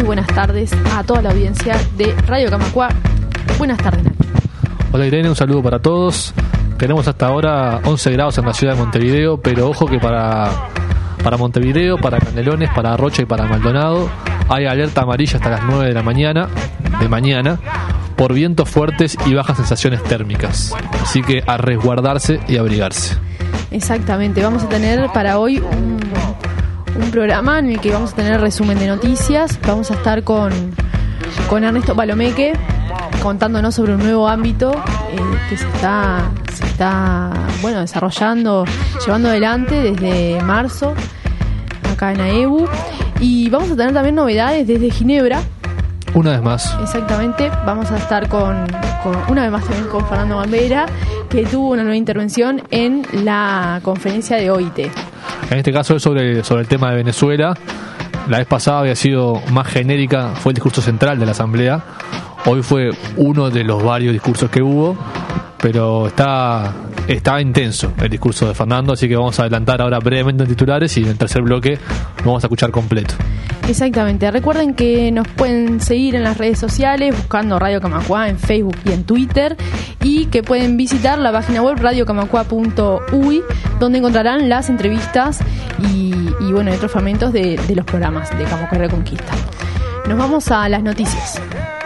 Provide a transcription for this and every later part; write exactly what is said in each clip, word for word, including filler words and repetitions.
buenas tardes a toda la audiencia de Radio Camacuá. Buenas tardes, Nacho. Hola Irene, un saludo para todos. Tenemos hasta ahora once grados en la ciudad de Montevideo, pero ojo que para, para Montevideo, para Canelones, para Rocha y para Maldonado hay alerta amarilla hasta las nueve de la mañana, de mañana, por vientos fuertes y bajas sensaciones térmicas. Así que a resguardarse y abrigarse. Exactamente, vamos a tener para hoy un, un programa en el que vamos a tener resumen de noticias. Vamos a estar con, con Ernesto Palomeque contándonos sobre un nuevo ámbito eh, que se está, se está bueno, desarrollando, llevando adelante desde marzo acá en A E B U. Y vamos a tener también novedades desde Ginebra. Una vez más. Exactamente, vamos a estar con, con una vez más también con Fernando Gambera, que tuvo una nueva intervención en la conferencia de O I T. En este caso es sobre, sobre el tema de Venezuela. La vez pasada había sido más genérica, fue el discurso central de la Asamblea. Hoy fue uno de los varios discursos que hubo, pero está, está intenso el discurso de Fernando, así que vamos a adelantar ahora brevemente en titulares y en el tercer bloque lo vamos a escuchar completo. Exactamente, recuerden que nos pueden seguir en las redes sociales buscando Radio Camacuá en Facebook y en Twitter, y que pueden visitar la página web radio camacuá punto u y, donde encontrarán las entrevistas y, y bueno, otros fragmentos de, de los programas de Camacuá y Reconquista. Nos vamos a las noticias.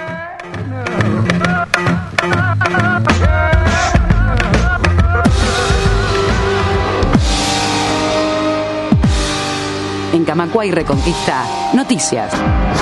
En Camacuá y Reconquista, noticias.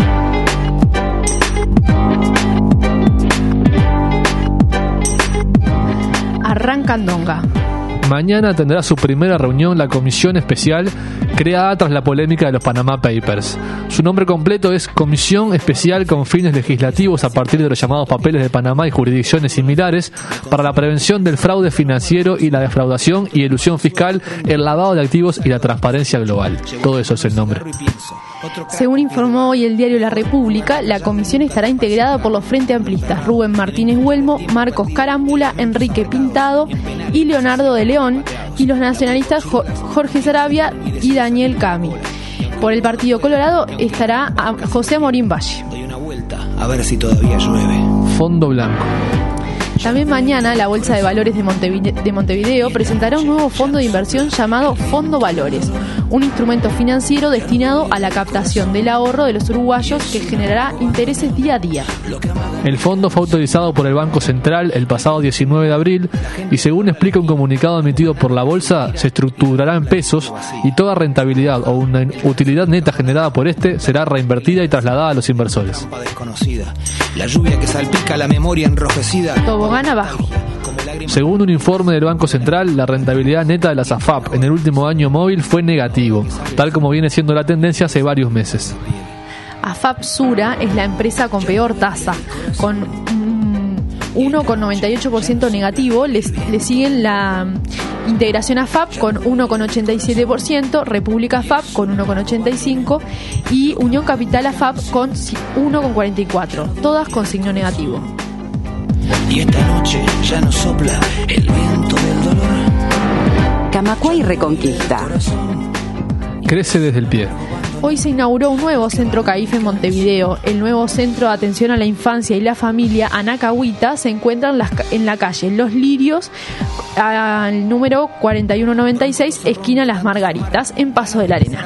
Arranca Andonga. Mañana tendrá su primera reunión la comisión especial creada tras la polémica de los Panama Papers. Su nombre completo es Comisión Especial con fines legislativos a partir de los llamados papeles de Panamá y jurisdicciones similares para la prevención del fraude financiero y la defraudación y elusión fiscal, el lavado de activos y la transparencia global. Todo eso es el nombre. Según informó hoy el diario La República, la comisión estará integrada por los frente amplistas Rubén Martínez Huelmo, Marcos Carámbula, Enrique Pintado y Leonardo de León, y los nacionalistas Jorge Sarabia y Daniel Cami. Por el Partido Colorado estará José Amorín Valle. Doy una vuelta a ver si todavía llueve. Fondo Blanco. También mañana la Bolsa de Valores de Montevideo, de Montevideo presentará un nuevo fondo de inversión llamado Fondo Valores, un instrumento financiero destinado a la captación del ahorro de los uruguayos que generará intereses día a día. El fondo fue autorizado por el Banco Central el pasado diecinueve de abril y, según explica un comunicado emitido por la Bolsa, se estructurará en pesos y toda rentabilidad o una utilidad neta generada por este será reinvertida y trasladada a los inversores. La lluvia que salpica la memoria enrojecida. Tobogán abajo. Según un informe del Banco Central, la rentabilidad neta de las A F A P en el último año móvil fue negativo, tal como viene siendo la tendencia hace varios meses. A F A P Sura es la empresa con peor tasa, con uno coma noventa y ocho por ciento negativo. Le siguen la Integración A F A P con uno coma ochenta y siete por ciento, República A F A P con uno coma ochenta y cinco por ciento y Unión Capital A F A P con uno coma cuarenta y cuatro por ciento, todas con signo negativo. Y esta noche ya no sopla el viento del dolor. Camacuá y Reconquista. Crece desde el pie. Hoy se inauguró un nuevo centro CAIF en Montevideo. El nuevo centro de atención a la infancia y la familia, Anacahuita, se encuentra en la, en la calle Los Lirios, al número cuarenta y uno noventa y seis, esquina Las Margaritas, en Paso de la Arena.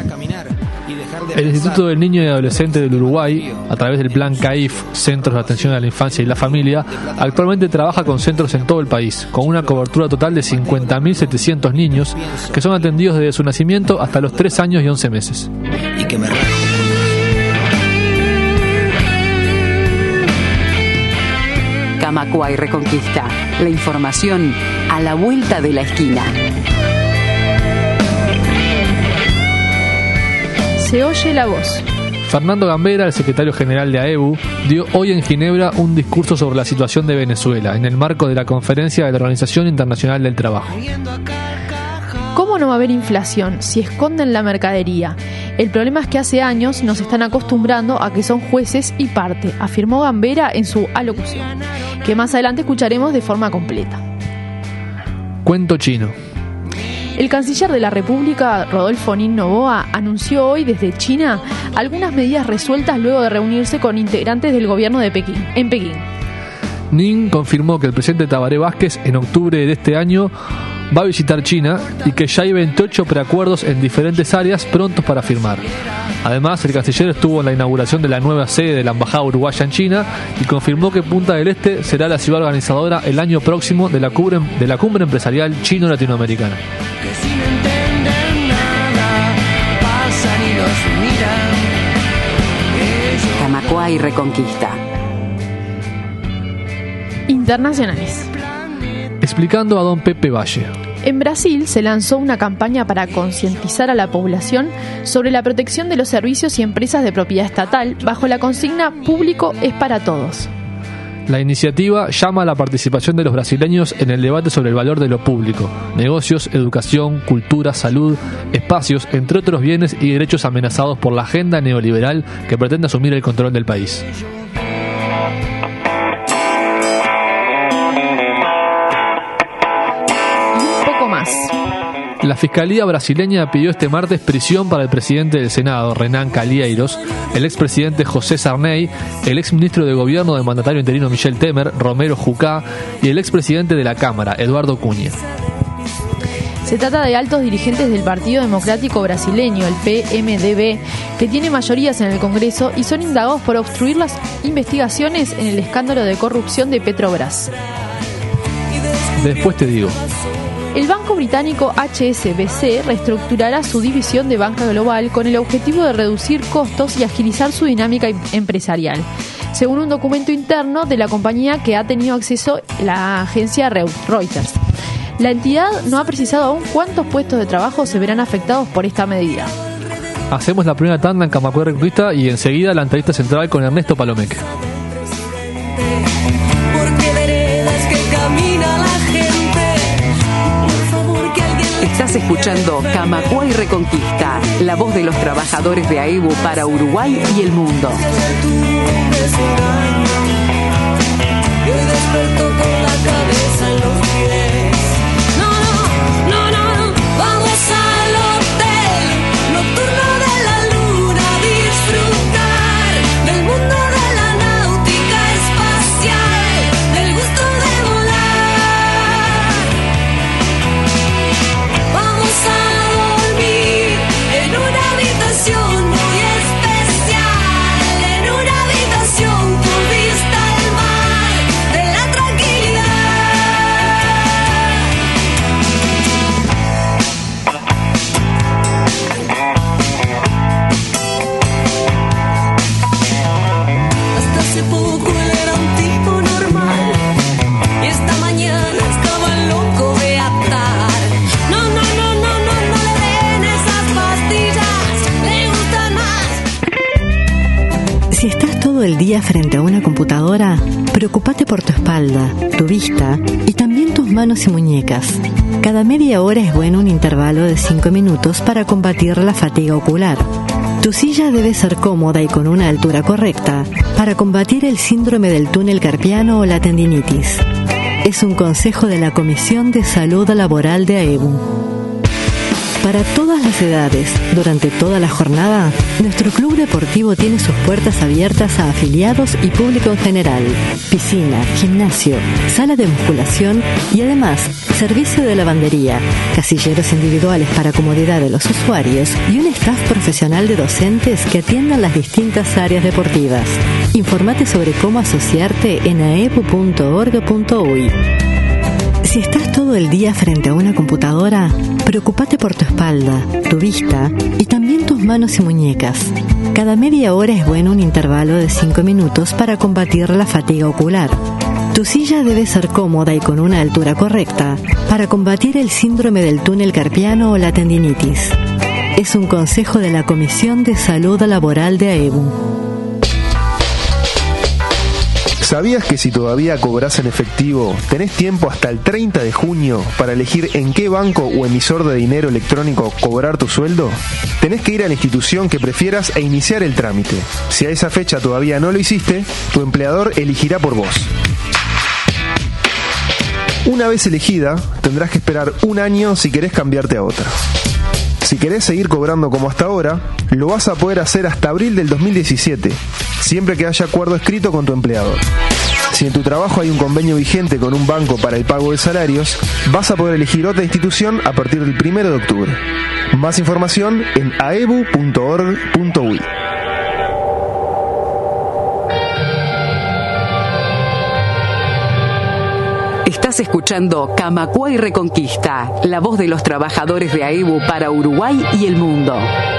El Instituto del Niño y Adolescente del Uruguay, a través del plan CAIF, Centros de Atención a la Infancia y la Familia, actualmente trabaja con centros en todo el país, con una cobertura total de cincuenta mil setecientos niños que son atendidos desde su nacimiento hasta los tres años y once meses. Y que me rajo. Camacuá y Reconquista. La información a la vuelta de la esquina. Se oye la voz. Fernando Gambera, el secretario general de A E B U, dio hoy en Ginebra un discurso sobre la situación de Venezuela en el marco de la conferencia de la Organización Internacional del Trabajo. ¿Cómo no va a haber inflación si esconden la mercadería? El problema es que hace años nos están acostumbrando a que son jueces y parte, afirmó Gambera en su alocución, que más adelante escucharemos de forma completa. Cuento chino. El canciller de la República, Rodolfo Nin Noboa, anunció hoy desde China algunas medidas resueltas luego de reunirse con integrantes del gobierno de Pekín, en Pekín. Nin confirmó que el presidente Tabaré Vázquez en octubre de este año va a visitar China y que ya hay veintiocho preacuerdos en diferentes áreas prontos para firmar. Además, el canciller estuvo en la inauguración de la nueva sede de la Embajada Uruguaya en China y confirmó que Punta del Este será la ciudad organizadora el año próximo de la cumbre, de la cumbre empresarial chino-latinoamericana. Camacuá y Reconquista. Internacionales. Explicando a don Pepe Valle. En Brasil se lanzó una campaña para concientizar a la población sobre la protección de los servicios y empresas de propiedad estatal bajo la consigna "Público es para todos". La iniciativa llama a la participación de los brasileños en el debate sobre el valor de lo público, negocios, educación, cultura, salud, espacios, entre otros bienes y derechos amenazados por la agenda neoliberal que pretende asumir el control del país. La Fiscalía brasileña pidió este martes prisión para el presidente del Senado, Renan Calheiros, el expresidente José Sarney, el exministro de Gobierno del mandatario interino Michel Temer, Romero Jucá, y el expresidente de la Cámara, Eduardo Cunha. Se trata de altos dirigentes del Partido Democrático Brasileño, el P M D B, que tiene mayorías en el Congreso y son indagados por obstruir las investigaciones en el escándalo de corrupción de Petrobras. Después te digo. El banco británico H S B C reestructurará su división de banca global con el objetivo de reducir costos y agilizar su dinámica empresarial, según un documento interno de la compañía que ha tenido acceso la agencia Reuters. La entidad no ha precisado aún cuántos puestos de trabajo se verán afectados por esta medida. Hacemos la primera tanda en Camacuá y Reconquista y enseguida la entrevista central con Ernesto Palomeque. Estás escuchando Camacuá y Reconquista, la voz de los trabajadores de AEBU para Uruguay y el mundo. El día frente a una computadora, preocupate por tu espalda, tu vista y también tus manos y muñecas. Cada media hora es bueno un intervalo de cinco minutos para combatir la fatiga ocular. Tu silla debe ser cómoda y con una altura correcta para combatir el síndrome del túnel carpiano o la tendinitis. Es un consejo de la Comisión de Salud Laboral de AEBU. Para todas las edades, durante toda la jornada, nuestro club deportivo tiene sus puertas abiertas a afiliados y público en general. Piscina, gimnasio, sala de musculación y además servicio de lavandería, casilleros individuales para comodidad de los usuarios y un staff profesional de docentes que atiendan las distintas áreas deportivas. Informate sobre cómo asociarte en aebu punto org punto uy. Si estás todo el día frente a una computadora, preocupate por tu espalda, tu vista y también tus manos y muñecas. Cada media hora es bueno un intervalo de cinco minutos para combatir la fatiga ocular. Tu silla debe ser cómoda y con una altura correcta para combatir el síndrome del túnel carpiano o la tendinitis. Es un consejo de la Comisión de Salud Laboral de AEBU. ¿Sabías que si todavía cobras en efectivo, tenés tiempo hasta el treinta de junio para elegir en qué banco o emisor de dinero electrónico cobrar tu sueldo? Tenés que ir a la institución que prefieras e iniciar el trámite. Si a esa fecha todavía no lo hiciste, tu empleador elegirá por vos. Una vez elegida, tendrás que esperar un año si querés cambiarte a otra. Si querés seguir cobrando como hasta ahora, lo vas a poder hacer hasta abril del dos mil diecisiete, siempre que haya acuerdo escrito con tu empleador. Si en tu trabajo hay un convenio vigente con un banco para el pago de salarios, vas a poder elegir otra institución a partir del primero de octubre. Más información en aebu punto org punto uy. Estás escuchando Camacuay Reconquista, la voz de los trabajadores de AEBU para Uruguay y el mundo.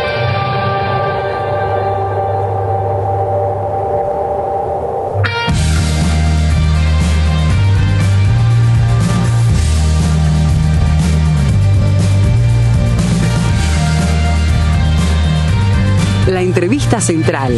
La entrevista central.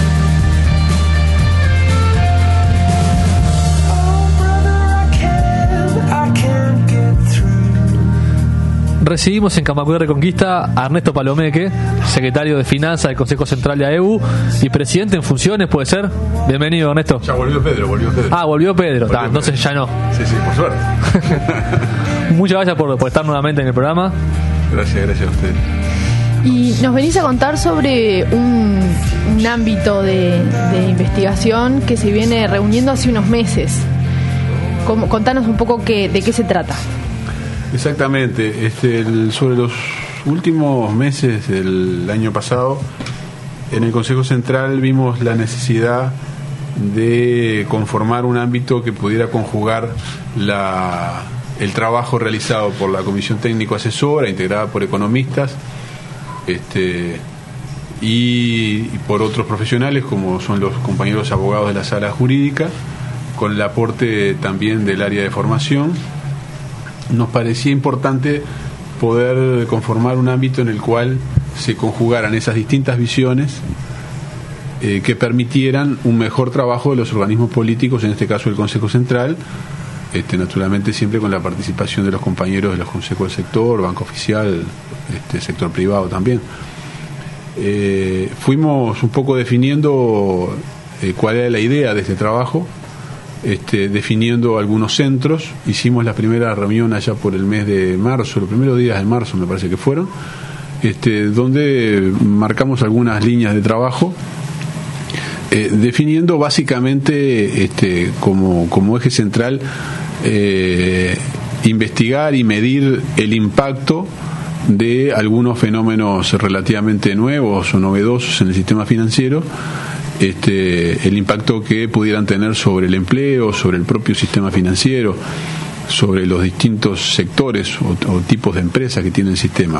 Recibimos en Camacuay Reconquista a Ernesto Palomeque, secretario de Finanzas del Consejo Central de AEBU y presidente en funciones, ¿puede ser? Bienvenido, Ernesto. Ya volvió Pedro, volvió Pedro. Ah, volvió Pedro, volvió Ta, entonces Pedro. ya no. Sí, sí, por suerte. Muchas gracias por, por estar nuevamente en el programa. Gracias, gracias a usted. Y nos venís a contar sobre un, un ámbito de, de investigación que se viene reuniendo hace unos meses. ¿Cómo, contanos un poco qué, de qué se trata. Exactamente. Este, el, sobre los últimos meses del año pasado, en el Consejo Central vimos la necesidad de conformar un ámbito que pudiera conjugar la, el trabajo realizado por la Comisión Técnico Asesora, integrada por economistas, este, y, y por otros profesionales como son los compañeros abogados de la sala jurídica, con el aporte también del área de formación. Nos parecía importante poder conformar un ámbito en el cual se conjugaran esas distintas visiones eh, que permitieran un mejor trabajo de los organismos políticos, en este caso el Consejo Central, este, naturalmente siempre con la participación de los compañeros de los consejos del sector, Banco Oficial, este, sector privado también. Eh, fuimos un poco definiendo eh, cuál era la idea de este trabajo. Este, definiendo algunos centros. Hicimos la primera reunión allá por el mes de marzo, los primeros días de marzo me parece que fueron, este, donde marcamos algunas líneas de trabajo, eh, definiendo básicamente este, como, como eje central eh, investigar y medir el impacto de algunos fenómenos relativamente nuevos o novedosos en el sistema financiero. Este, el impacto que pudieran tener sobre el empleo, sobre el propio sistema financiero, sobre los distintos sectores o, o tipos de empresas que tiene el sistema.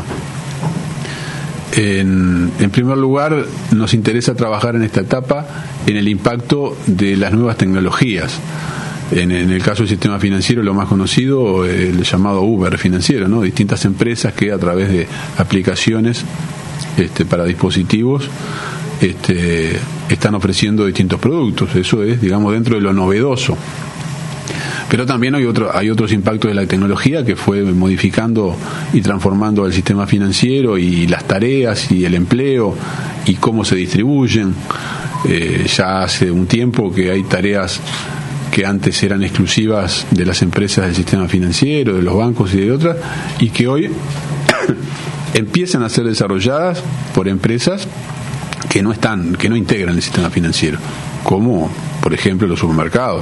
En, en primer lugar, nos interesa trabajar en esta etapa en el impacto de las nuevas tecnologías. En, en el caso del sistema financiero, lo más conocido, el llamado Uber financiero, ¿no? Distintas empresas que a través de aplicaciones este, para dispositivos Este, están ofreciendo distintos productos. Eso es, digamos, dentro de lo novedoso. Pero también hay otro, hay otros impactos de la tecnología que fue modificando y transformando el sistema financiero y las tareas y el empleo y cómo se distribuyen. Eh, ya hace un tiempo que hay tareas que antes eran exclusivas de las empresas del sistema financiero, de los bancos y de otras, y que hoy empiezan a ser desarrolladas por empresas que no están, que no integran el sistema financiero, como por ejemplo los supermercados.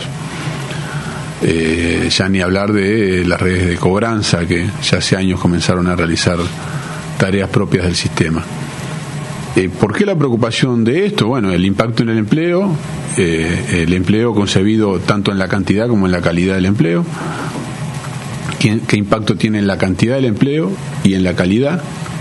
Eh, ya ni hablar de las redes de cobranza que ya hace años comenzaron a realizar tareas propias del sistema. Eh, ¿Por qué la preocupación de esto? Bueno, el impacto en el empleo, eh, el empleo concebido tanto en la cantidad como en la calidad del empleo. ¿Qué, qué impacto tiene en la cantidad del empleo y en la calidad?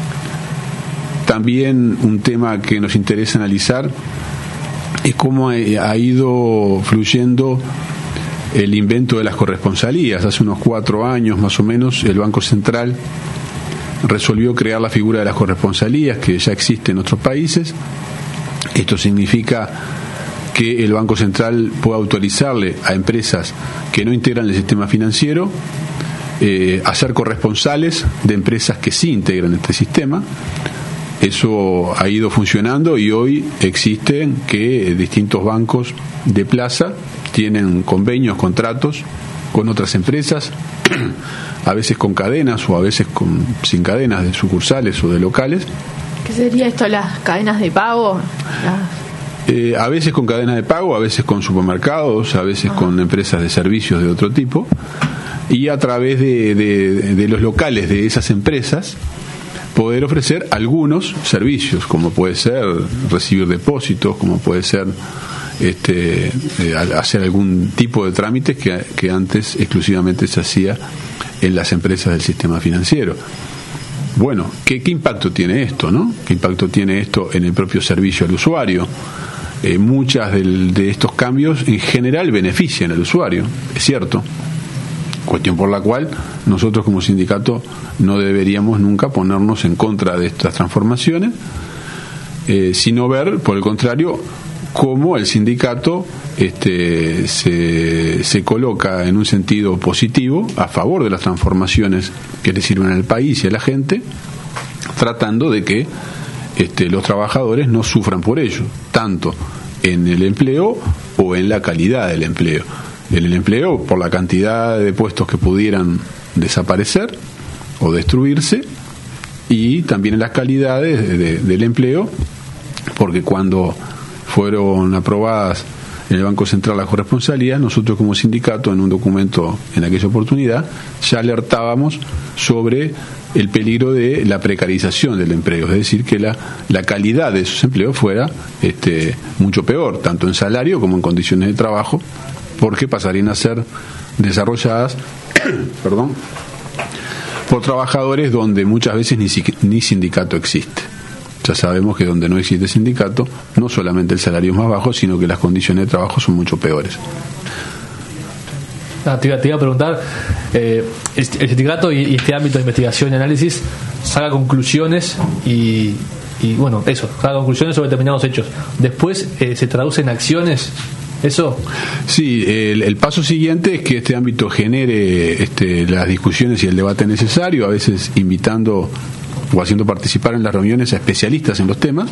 También un tema que nos interesa analizar es cómo ha ido fluyendo el invento de las corresponsalías. Hace unos cuatro años más o menos el Banco Central resolvió crear la figura de las corresponsalías, que ya existe en otros países. Esto significa que el Banco Central puede autorizarle a empresas que no integran el sistema financiero eh, a ser corresponsales de empresas que sí integran este sistema. Eso ha ido funcionando y hoy existen que distintos bancos de plaza tienen convenios, contratos con otras empresas, a veces con cadenas o a veces con, sin cadenas de sucursales o de locales. ¿Qué sería esto, las cadenas de pago? Las... Eh, a veces con cadenas de pago, a veces con supermercados, a veces ah. con empresas de servicios de otro tipo, y a través de, de, de los locales de esas empresas poder ofrecer algunos servicios, como puede ser recibir depósitos, como puede ser este, eh, hacer algún tipo de trámites que, que antes exclusivamente se hacía en las empresas del sistema financiero. Bueno, ¿qué, qué impacto tiene esto, no? ¿Qué impacto tiene esto en el propio servicio al usuario? Eh, muchas del, de estos cambios en general benefician al usuario, es cierto. Cuestión por la cual nosotros como sindicato no deberíamos nunca ponernos en contra de estas transformaciones, eh, sino ver, por el contrario, cómo el sindicato este, se, se coloca en un sentido positivo a favor de las transformaciones que le sirven al país y a la gente, tratando de que este, los trabajadores no sufran por ello, tanto en el empleo o en la calidad del empleo. En el empleo, por la cantidad de puestos que pudieran desaparecer o destruirse, y también en las calidades de, de, del empleo, porque cuando fueron aprobadas en el Banco Central las corresponsalías, nosotros como sindicato, en un documento en aquella oportunidad, ya alertábamos sobre el peligro de la precarización del empleo, es decir, que la, la calidad de esos empleos fuera este, mucho peor, tanto en salario como en condiciones de trabajo, porque pasarían a ser desarrolladas perdón, por trabajadores donde muchas veces ni, ni sindicato existe. Ya sabemos que donde no existe sindicato, no solamente el salario es más bajo, sino que las condiciones de trabajo son mucho peores. Ah, te, iba, te iba a preguntar, eh, el sindicato y, y este ámbito de investigación y análisis saca conclusiones y, y bueno, eso, saca conclusiones sobre determinados hechos. Después eh, se traduce en acciones. ¿Eso? Sí, el, el paso siguiente es que este ámbito genere este, las discusiones y el debate necesario, a veces invitando o haciendo participar en las reuniones a especialistas en los temas,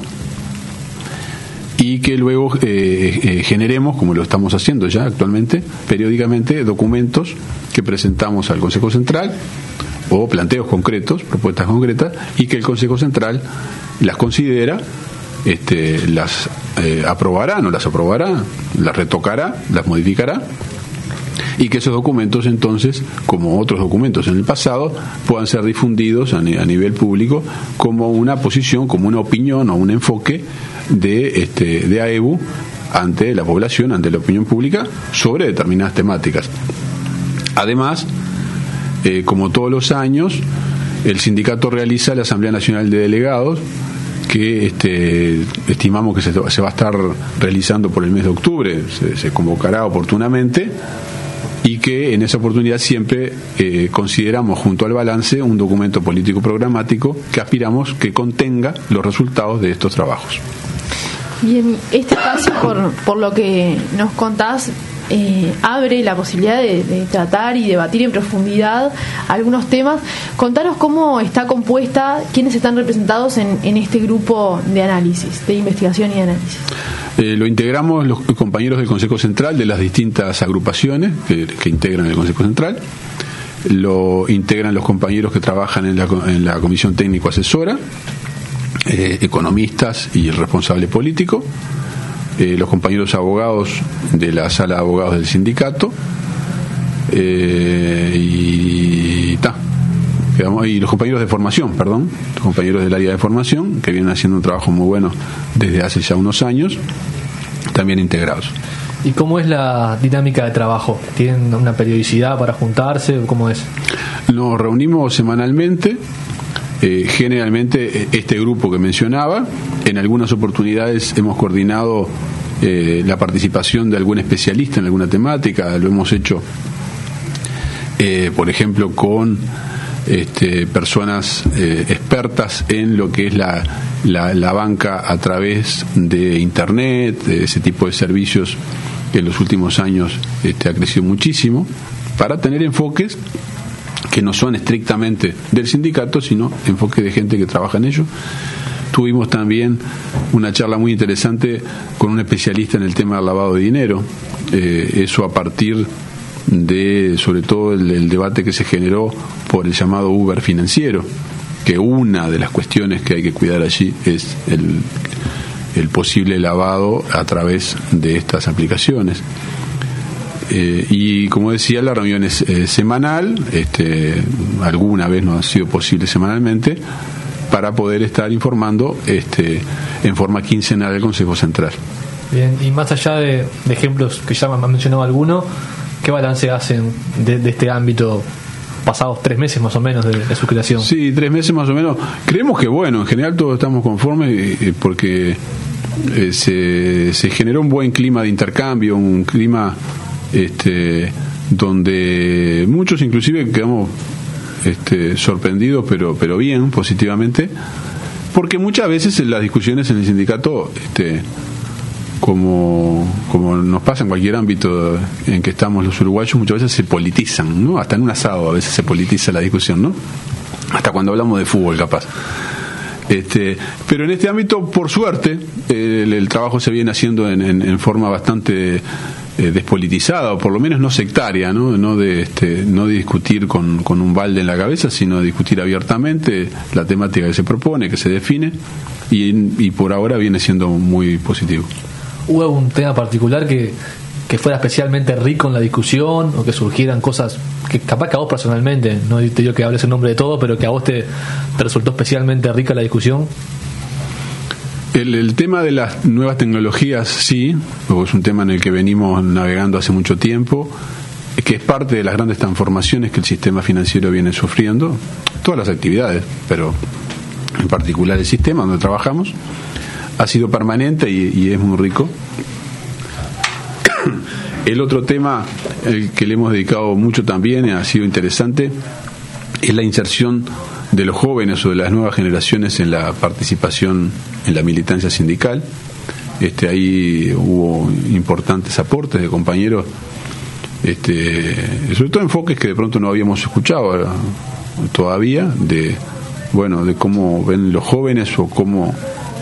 y que luego eh, eh, generemos, como lo estamos haciendo ya actualmente, periódicamente documentos que presentamos al Consejo Central, o planteos concretos, propuestas concretas, y que el Consejo Central las considera, Este, las eh, aprobará, no las aprobará, las retocará, las modificará, y que esos documentos entonces, como otros documentos en el pasado, puedan ser difundidos a, ni- a nivel público como una posición, como una opinión o un enfoque de, este, de AEBU ante la población, ante la opinión pública, sobre determinadas temáticas. Además, eh, como todos los años, el sindicato realiza la Asamblea Nacional de Delegados, que este, estimamos que se, se va a estar realizando por el mes de octubre, se, se convocará oportunamente, y que en esa oportunidad siempre eh, consideramos, junto al balance, un documento político programático que aspiramos que contenga los resultados de estos trabajos. Bien, este espacio, por, por lo que nos contás, eh, abre la posibilidad de, de tratar y debatir en profundidad algunos temas. Contanos cómo está compuesta, quiénes están representados en, en este grupo de análisis, de investigación y análisis. Eh, lo integramos los compañeros del Consejo Central de las distintas agrupaciones que, que integran el Consejo Central. Lo integran los compañeros que trabajan en la, en la Comisión Técnico Asesora, eh, economistas y el responsable político, eh, los compañeros abogados de la Sala de Abogados del sindicato, eh, y, ta, y los compañeros de formación, perdón, los compañeros del área de formación, que vienen haciendo un trabajo muy bueno desde hace ya unos años, también integrados. ¿Y cómo es la dinámica de trabajo? ¿Tienen una periodicidad para juntarse? ¿Cómo es? Nos reunimos semanalmente, eh, generalmente este grupo que mencionaba. En algunas oportunidades hemos coordinado eh, la participación de algún especialista en alguna temática. Lo hemos hecho, eh, por ejemplo, con este, personas eh, expertas en lo que es la, la, la banca a través de Internet, de ese tipo de servicios que en los últimos años este, ha crecido muchísimo, para tener enfoques que no son estrictamente del sindicato, sino enfoques de gente que trabaja en ello. Tuvimos también una charla muy interesante con un especialista en el tema del lavado de dinero, eh, eso a partir de, sobre todo, el, el debate que se generó por el llamado Uber financiero, que una de las cuestiones que hay que cuidar allí es el, el posible lavado a través de estas aplicaciones. Eh, y como decía, la reunión es eh, semanal, este, alguna vez no ha sido posible semanalmente, para poder estar informando este, en forma quincenal al Consejo Central. Bien, y más allá de, de ejemplos que ya me han mencionado alguno, ¿qué balance hacen de, de este ámbito pasados tres meses más o menos de, de su creación? Sí, tres meses más o menos. Creemos que, bueno, en general todos estamos conformes eh, porque eh, se, se generó un buen clima de intercambio, un clima este, donde muchos inclusive quedamos este, sorprendidos, pero, pero bien, positivamente, porque muchas veces en las discusiones en el sindicato, este, como, como nos pasa en cualquier ámbito en que estamos los uruguayos, muchas veces se politizan, ¿no? Hasta en un asado a veces se politiza la discusión, ¿no? Hasta cuando hablamos de fútbol, capaz. Este, pero en este ámbito, por suerte, el, el trabajo se viene haciendo en, en, en forma bastante eh, despolitizada, o por lo menos no sectaria, ¿no? No de, este, no de discutir con, con un balde en la cabeza, sino de discutir abiertamente la temática que se propone, que se define, y, y por ahora viene siendo muy positivo. ¿Hubo un tema particular que, que fuera especialmente rico en la discusión, o que surgieran cosas que capaz que a vos personalmente, no te digo que hables en nombre de todo, pero que a vos te, te resultó especialmente rica la discusión? El, el tema de las nuevas tecnologías, sí, porque es un tema en el que venimos navegando hace mucho tiempo, que es parte de las grandes transformaciones que el sistema financiero viene sufriendo, todas las actividades, pero en particular el sistema donde trabajamos, ha sido permanente y, y es muy rico. El otro tema el que le hemos dedicado mucho también, ha sido interesante, es la inserción de los jóvenes o de las nuevas generaciones en la participación en la militancia sindical. Este, ahí hubo importantes aportes de compañeros, este, sobre todo enfoques que de pronto no habíamos escuchado todavía, de bueno, de cómo ven los jóvenes o cómo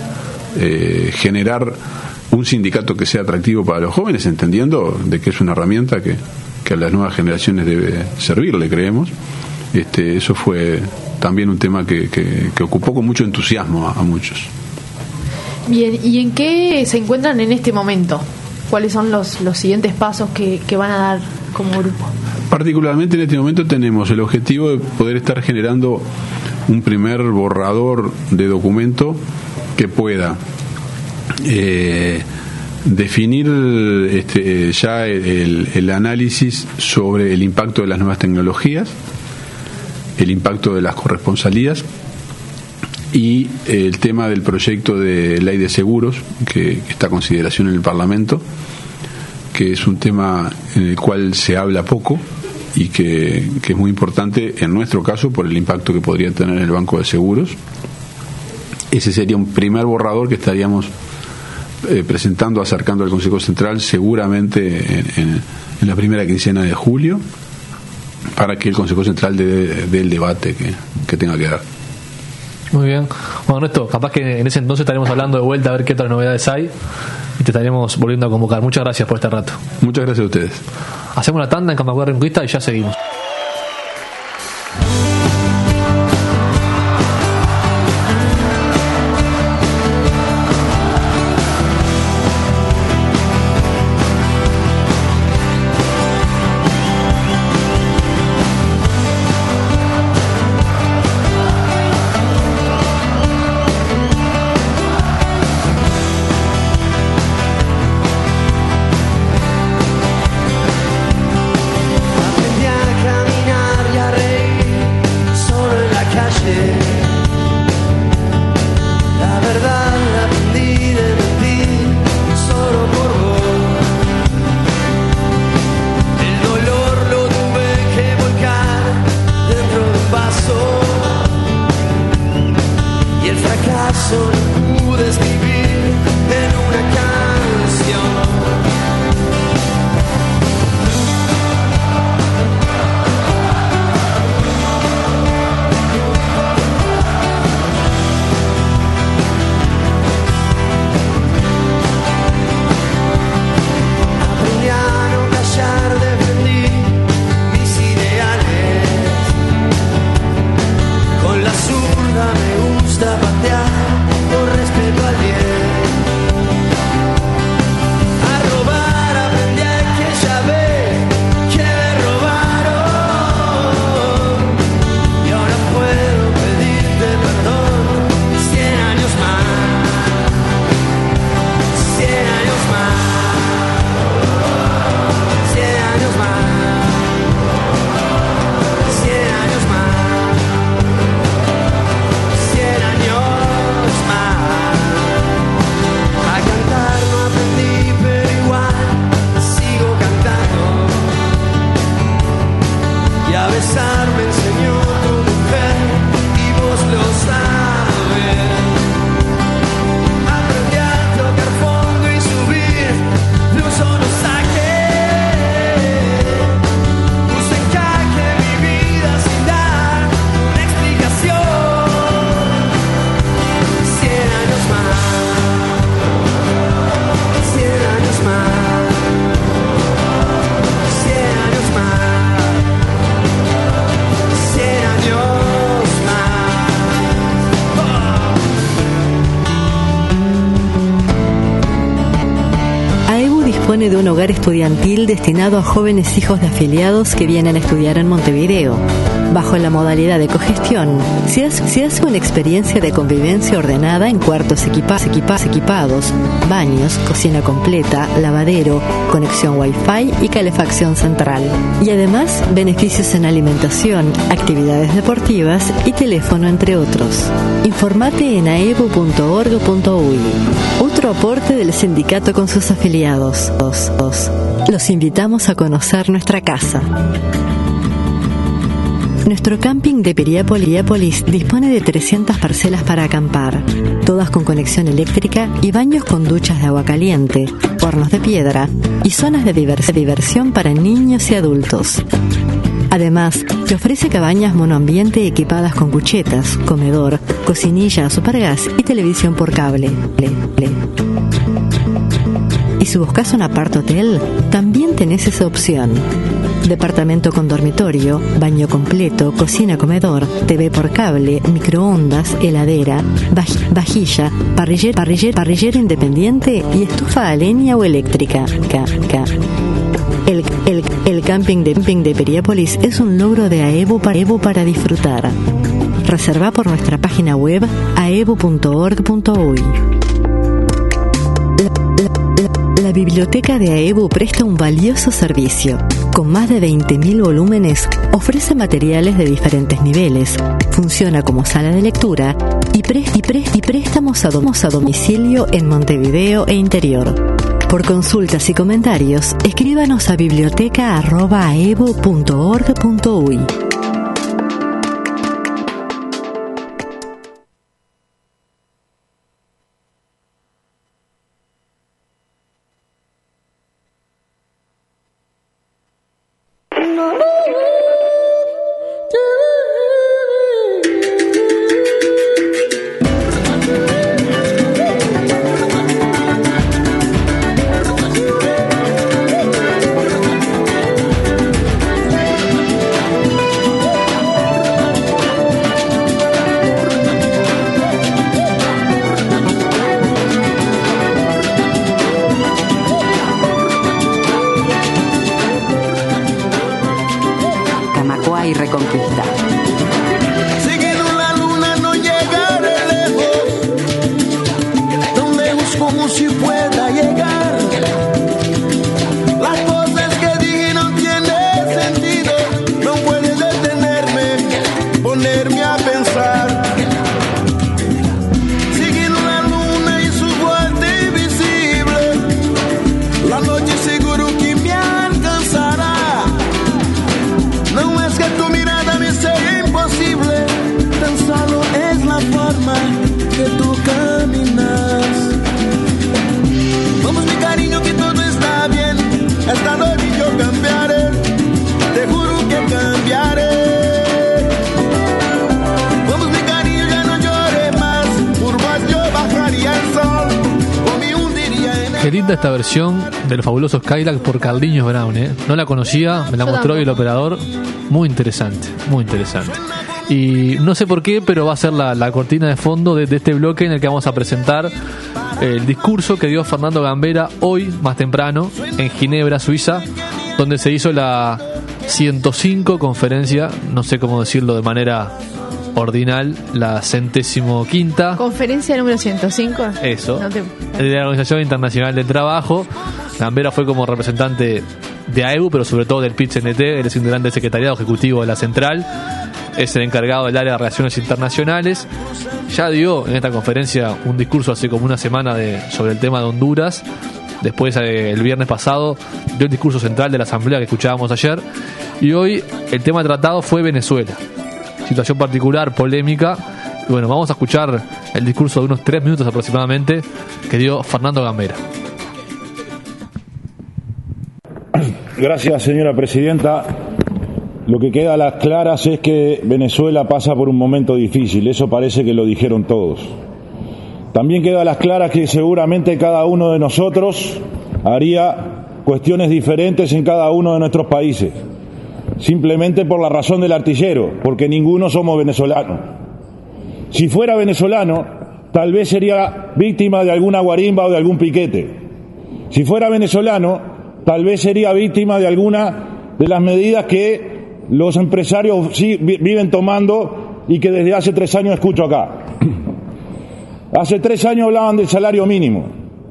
eh, generar un sindicato que sea atractivo para los jóvenes, entendiendo de que es una herramienta que, que a las nuevas generaciones debe servirle, creemos. Este, eso fue también un tema que, que, que ocupó con mucho entusiasmo a, a muchos. Bien, ¿y en qué se encuentran en este momento? ¿Cuáles son los, los siguientes pasos que, que van a dar como grupo? Particularmente en este momento tenemos el objetivo de poder estar generando un primer borrador de documento que pueda eh, definir este, ya el, el análisis sobre el impacto de las nuevas tecnologías, el impacto de las corresponsalías y el tema del proyecto de ley de seguros que, que está a consideración en el Parlamento, que es un tema en el cual se habla poco y que, que es muy importante en nuestro caso por el impacto que podría tener el Banco de Seguros. Ese sería un primer borrador que estaríamos eh, presentando, acercando al Consejo Central seguramente en, en, en la primera quincena de julio, para que el Consejo Central dé, dé el debate que, que tenga que dar. Muy bien. Bueno, Ernesto, capaz que en ese entonces estaremos hablando de vuelta a ver qué otras novedades hay y te estaremos volviendo a convocar. Muchas gracias por este rato. Muchas gracias a ustedes. Hacemos la tanda en Camagüey Reconquista y ya seguimos. Aprendí a dispone de un hogar estudiantil destinado a jóvenes hijos de afiliados que vienen a estudiar en Montevideo. Bajo la modalidad de cogestión, se hace, se hace una experiencia de convivencia ordenada en cuartos equipa, equipa, equipados, baños, cocina completa, lavadero, conexión Wi-Fi y calefacción central. Y además, beneficios en alimentación, actividades deportivas y teléfono, entre otros. Informate en aebu punto org punto uy. Otro aporte del sindicato con sus afiliados. Los invitamos a conocer nuestra casa. Nuestro camping de Piriápolis dispone de trescientas parcelas para acampar, todas con conexión eléctrica y baños con duchas de agua caliente, hornos de piedra y zonas de diversión para niños y adultos. Además, te ofrece cabañas monoambiente equipadas con cuchetas, comedor, cocinilla, supergas y televisión por cable. Y si buscas un apart-hotel, también tenés esa opción. Departamento con dormitorio, baño completo, cocina, comedor, T V por cable, microondas, heladera, vaj- vajilla, parrillera, parrillera, parrillera independiente y estufa a leña o eléctrica. Ca, ca. El, el, el camping de, camping de Piriápolis es un logro de AEBU para, AEBU para disfrutar. Reserva por nuestra página web aebu punto org punto uy. La biblioteca de AEBU presta un valioso servicio. Con más de veinte mil volúmenes, ofrece materiales de diferentes niveles, funciona como sala de lectura y, pre- y, pre- y préstamos a, dom- a domicilio en Montevideo e interior. Por consultas y comentarios, escríbanos a biblioteca arroba aebu punto org punto uy. y Reconquista. Siguiendo la luna no llegaré lejos, tan lejos como si pueda llegar. Las cosas que dije no tienen sentido, no puedes detenerme, ponerme a pensar. Siguiendo la luna y su vuelta invisible, la noche seguro que me alcanzará. No es que tu mirada me sea imposible, tan solo es la forma que tú caminas. Vamos mi cariño que todo está bien, esta noche yo cambiaré, te juro que cambiaré. Vamos mi cariño ya no llore más, por más yo bajaría el sol, o me hundiría en el... Qué linda esta versión de los fabulosos Cadillac por Carlinhos Brown, ¿eh? No la conocía, me la Yo mostró hoy el tampoco. operador. Muy interesante, muy interesante. Y no sé por qué, pero va a ser la, la cortina de fondo de, de este bloque en el que vamos a presentar el discurso que dio Fernando Gambera hoy, más temprano, en Ginebra, Suiza, donde se hizo la ciento cinco conferencia, no sé cómo decirlo de manera ordinal, la centésimo quinta. Conferencia número ciento cinco. Eso, No te- de la Organización Internacional del Trabajo. Gambera fue como representante de AEBU, pero sobre todo del P I T C N T, él es integrante del secretariado ejecutivo de la central, es el encargado del área de relaciones internacionales. Ya dio en esta conferencia un discurso hace como una semana de, sobre el tema de Honduras. Después, eh, el viernes pasado, dio el discurso central de la asamblea que escuchábamos ayer. Y hoy el tema tratado fue Venezuela. Situación particular, polémica. Y bueno, vamos a escuchar el discurso de unos tres minutos aproximadamente que dio Fernando Gambera. Gracias, señora presidenta. Lo que queda a las claras es que Venezuela pasa por un momento difícil. Eso parece que lo dijeron todos. También queda a las claras que seguramente cada uno de nosotros haría cuestiones diferentes en cada uno de nuestros países. Simplemente por la razón del artillero, porque ninguno somos venezolanos. Si fuera venezolano, tal vez sería víctima de alguna guarimba o de algún piquete. Si fuera venezolano, tal vez sería víctima de alguna de las medidas que los empresarios sí viven tomando y que desde hace tres años escucho acá. Hace tres años hablaban del salario mínimo,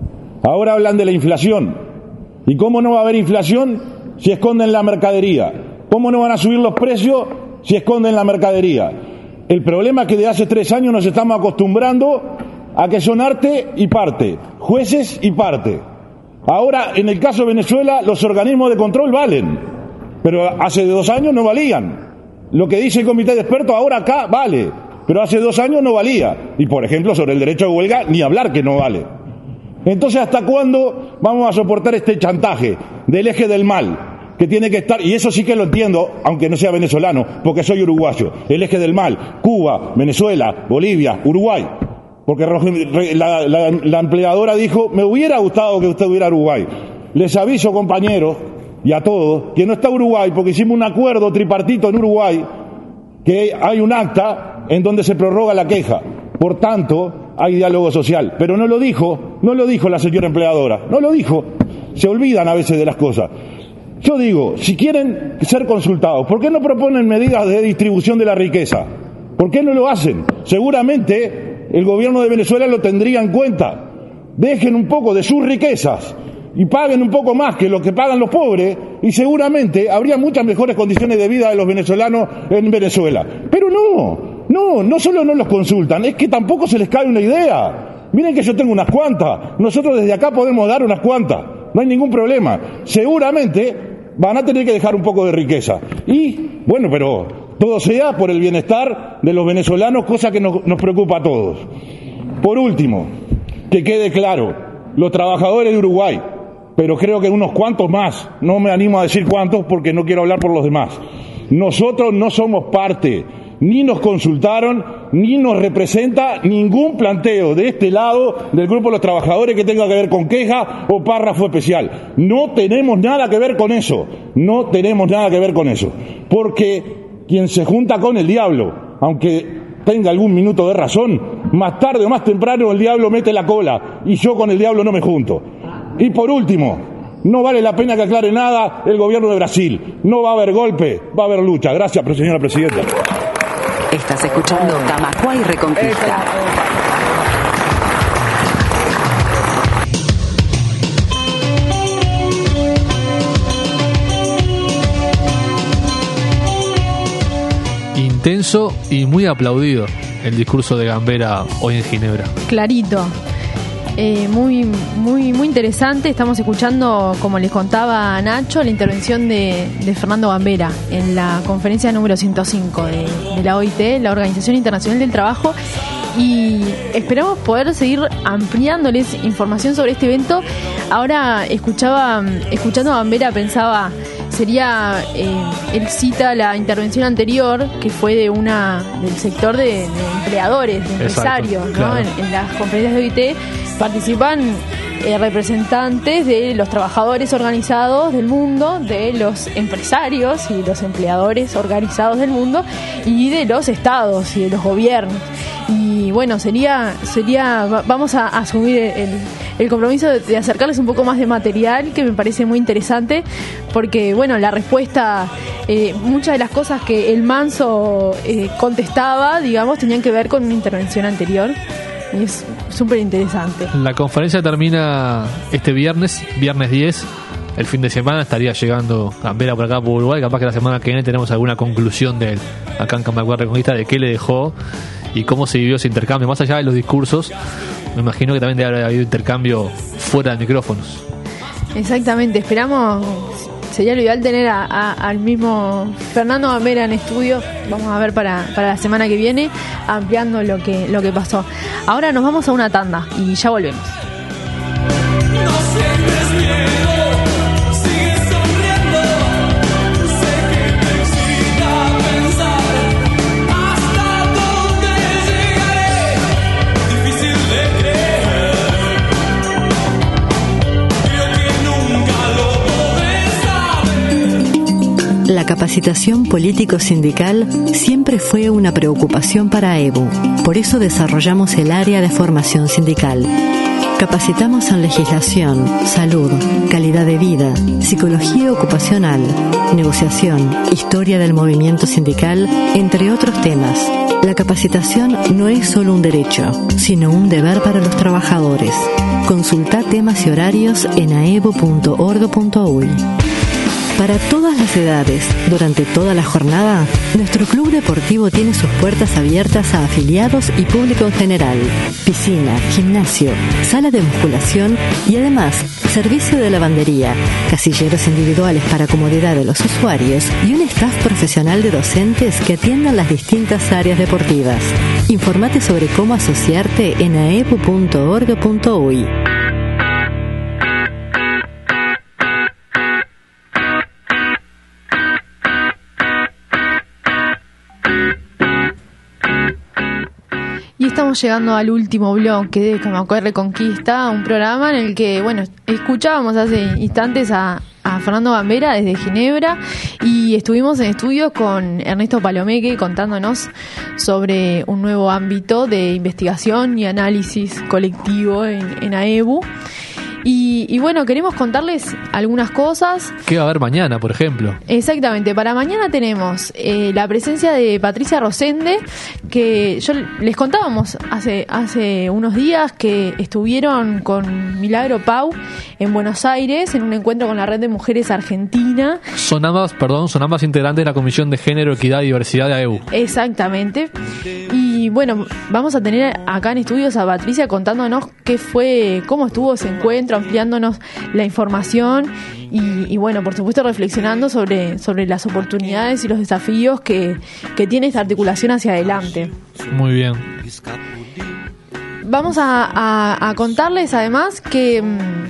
ahora hablan de la inflación. ¿Y cómo no va a haber inflación si esconden la mercadería? ¿Cómo no van a subir los precios si esconden la mercadería? El problema es que desde hace tres años nos estamos acostumbrando a que son arte y parte, jueces y parte. Ahora, en el caso de Venezuela, los organismos de control valen, pero hace dos años no valían. Lo que dice el comité de expertos ahora acá vale, pero hace dos años no valía. Y, por ejemplo, sobre el derecho de huelga, ni hablar que no vale. Entonces, ¿hasta cuándo vamos a soportar este chantaje del eje del mal? Que tiene que estar, y eso sí que lo entiendo, aunque no sea venezolano, porque soy uruguayo, el eje del mal, Cuba, Venezuela, Bolivia, Uruguay. Porque la, la, la empleadora dijo, me hubiera gustado que usted hubiera Uruguay. Les aviso, compañeros, y a todos, que no está Uruguay, porque hicimos un acuerdo tripartito en Uruguay, que hay un acta en donde se prorroga la queja. Por tanto, hay diálogo social. Pero no lo dijo, no lo dijo la señora empleadora, no lo dijo. Se olvidan a veces de las cosas. Yo digo, si quieren ser consultados, ¿por qué no proponen medidas de distribución de la riqueza? ¿Por qué no lo hacen? Seguramente el gobierno de Venezuela lo tendría en cuenta. Dejen un poco de sus riquezas y paguen un poco más que lo que pagan los pobres y seguramente habría muchas mejores condiciones de vida de los venezolanos en Venezuela. Pero no, no, no solo no los consultan, es que tampoco se les cae una idea. Miren que yo tengo unas cuantas, nosotros desde acá podemos dar unas cuantas, no hay ningún problema. Seguramente van a tener que dejar un poco de riqueza. Y, bueno, pero todo sea por el bienestar de los venezolanos, cosa que nos, nos preocupa a todos. Por último, que quede claro, los trabajadores de Uruguay, pero creo que unos cuantos más, no me animo a decir cuántos porque no quiero hablar por los demás, nosotros no somos parte, ni nos consultaron, ni nos representa ningún planteo de este lado del grupo de los trabajadores que tenga que ver con queja o párrafo especial. No tenemos nada que ver con eso, no tenemos nada que ver con eso, porque quien se junta con el diablo, aunque tenga algún minuto de razón, más tarde o más temprano el diablo mete la cola, y yo con el diablo no me junto. Y por último, no vale la pena que aclare nada el gobierno de Brasil, no va a haber golpe, va a haber lucha. Gracias, señora presidenta. Estás escuchando Camacuay Reconquista. Intenso y muy aplaudido el discurso de Gambera hoy en Ginebra. Clarito. Eh, muy, muy, muy interesante. Estamos escuchando, como les contaba Nacho, la intervención de, de Fernando Gambera en la conferencia número ciento cinco de, de la O I T, la Organización Internacional del Trabajo, y esperamos poder seguir ampliándoles información sobre este evento. Ahora escuchaba, escuchando a Gambera, pensaba, sería, eh, él cita la intervención anterior, que fue de una del sector de, de empleadores, de empresarios. Exacto, ¿no? Claro. En, en las conferencias de O I T participan eh, representantes de los trabajadores organizados del mundo, de los empresarios y los empleadores organizados del mundo, y de los estados y de los gobiernos. Y bueno, sería, sería vamos a asumir el, el compromiso de, de acercarles un poco más de material, que me parece muy interesante, porque bueno, la respuesta, eh, muchas de las cosas que el Manso eh, contestaba, digamos, tenían que ver con una intervención anterior. Es súper interesante. La conferencia termina este viernes, viernes diez. El fin de semana estaría llegando Gambera por acá, por Uruguay. Capaz que la semana que viene tenemos alguna conclusión de él, acá en Camacuay Reconquista, de qué le dejó y cómo se vivió ese intercambio. Más allá de los discursos, me imagino que también debe haber habido intercambio fuera de micrófonos. Exactamente, esperamos. Sería lo ideal tener a, a, al mismo Fernando Gambera en estudio. Vamos a ver para, para la semana que viene, ampliando lo que, lo que pasó. Ahora nos vamos a una tanda y ya volvemos. No sientes miedo, sigue sonriendo. Sé que me excita pensar hasta dónde llegaré. Difícil de creer. Creo que nunca lo podré saber. La capacitación político-sindical siempre fue una preocupación para E B U. Por eso desarrollamos el área de formación sindical. Capacitamos en legislación, salud, calidad de vida, psicología ocupacional, negociación, historia del movimiento sindical, entre otros temas. La capacitación no es solo un derecho, sino un deber para los trabajadores. Consulta temas y horarios en aebu punto org punto uy. Para todas las edades, durante toda la jornada, nuestro club deportivo tiene sus puertas abiertas a afiliados y público en general. Piscina, gimnasio, sala de musculación y además servicio de lavandería, casilleros individuales para comodidad de los usuarios y un staff profesional de docentes que atiendan las distintas áreas deportivas. Informate sobre cómo asociarte en aebu punto org punto uy. Y estamos llegando al último bloque de Camacuay Reconquista, un programa en el que, bueno, escuchábamos hace instantes a, a Fernando Gambera desde Ginebra y estuvimos en estudios con Ernesto Palomeque contándonos sobre un nuevo ámbito de investigación y análisis colectivo en, en AEBU. Y, y bueno, queremos contarles algunas cosas. ¿Qué va a haber mañana, por ejemplo? Exactamente, para mañana tenemos eh, la presencia de Patricia Rosende, que yo les contábamos hace, hace unos días que estuvieron con Milagro Pau en Buenos Aires en un encuentro con la Red de Mujeres Argentina. Son ambas, perdón, son ambas integrantes de la Comisión de Género, Equidad y Diversidad de AEBU. Exactamente. Y bueno, vamos a tener acá en estudios a Patricia contándonos qué fue, cómo estuvo ese encuentro, ampliándonos la información y, y bueno, por supuesto reflexionando sobre, sobre las oportunidades y los desafíos que, que tiene esta articulación hacia adelante. Muy bien. Vamos a, a, a contarles además que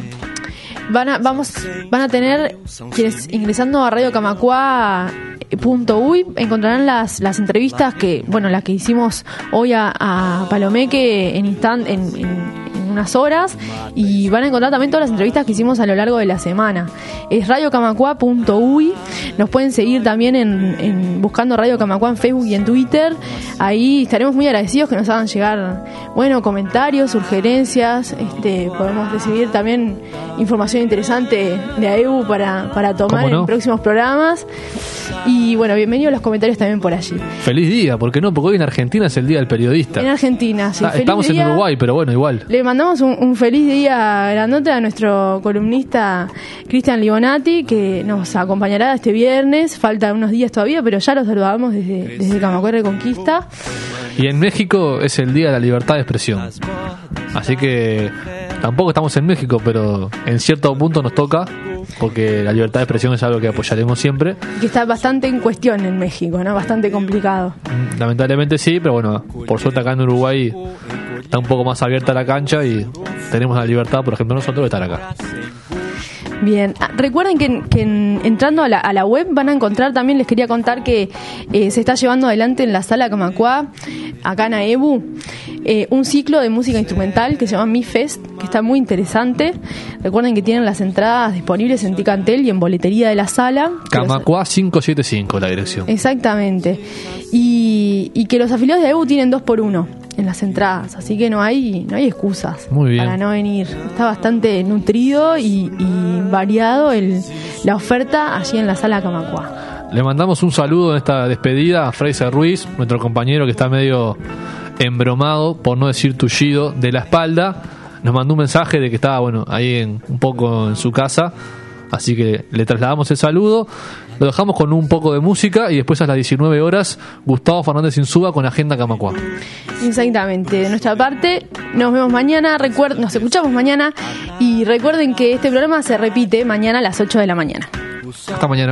mmm, van a, vamos, van a tener quienes ingresando a Radio Camacua punto uy encontrarán las, las entrevistas que, bueno, las que hicimos hoy a, a Palomeque en instant, en, en unas horas, y van a encontrar también todas las entrevistas que hicimos a lo largo de la semana. Es radio camacua punto uy. Nos pueden seguir también en, en buscando Radio Camacua en Facebook y en Twitter. Ahí estaremos muy agradecidos que nos hagan llegar, bueno, comentarios, sugerencias. Este, podemos recibir también información interesante de AEBU para, para tomar no? en próximos programas. Y bueno, bienvenidos los comentarios también por allí. Feliz día, ¿por qué no? Porque hoy en Argentina es el Día del Periodista. En Argentina, sí. Ah, estamos día. en Uruguay, pero bueno, igual. Le mandamos un, un feliz día grandote a nuestro columnista Cristian Libonati, que nos acompañará este viernes. Faltan unos días todavía, pero ya lo saludamos desde, desde Camacuay Reconquista. Y en México es el Día de la Libertad de Expresión. Así que tampoco estamos en México, pero en cierto punto nos toca, porque la libertad de expresión es algo que apoyaremos siempre. Que está bastante en cuestión en México, ¿no? Bastante complicado. Lamentablemente sí, pero bueno, por suerte acá en Uruguay está un poco más abierta la cancha y tenemos la libertad, por ejemplo, nosotros de estar acá. Bien, recuerden que, que en, entrando a la, a la web van a encontrar, también les quería contar que eh, se está llevando adelante en la Sala Camacua, acá en AEBU, eh, un ciclo de música instrumental que se llama Mi Fest, que está muy interesante. Recuerden que tienen las entradas disponibles en Ticantel y en boletería de la sala. Camacua quinientos setenta y cinco la dirección. Exactamente. Y, y que los afiliados de AEBU tienen dos por uno en las entradas, así que no hay no hay excusas Muy bien. para no venir. Está bastante nutrido y, y variado el, la oferta allí en la Sala Camacua. Le mandamos un saludo en esta despedida a Fraser Ruiz, nuestro compañero que está medio embromado, por no decir tullido, de la espalda. Nos mandó un mensaje de que estaba, bueno, ahí en, un poco en su casa, así que le trasladamos el saludo. Lo dejamos con un poco de música y después a las diecinueve horas Gustavo Fernández Insúa con Agenda Camacua. Exactamente, de nuestra parte nos vemos mañana, recuer- nos escuchamos mañana y recuerden que este programa se repite mañana a las ocho de la mañana. Hasta mañana.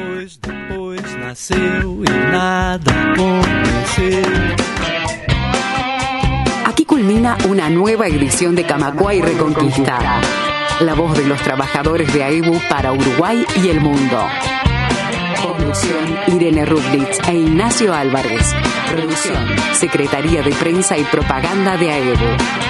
Aquí culmina una nueva edición de Camacua Reconquista, la voz de los trabajadores de AEBU para Uruguay y el mundo. Conducción: Irene Rudlitz e Ignacio Álvarez. Producción: Secretaría de Prensa y Propaganda de AEBU.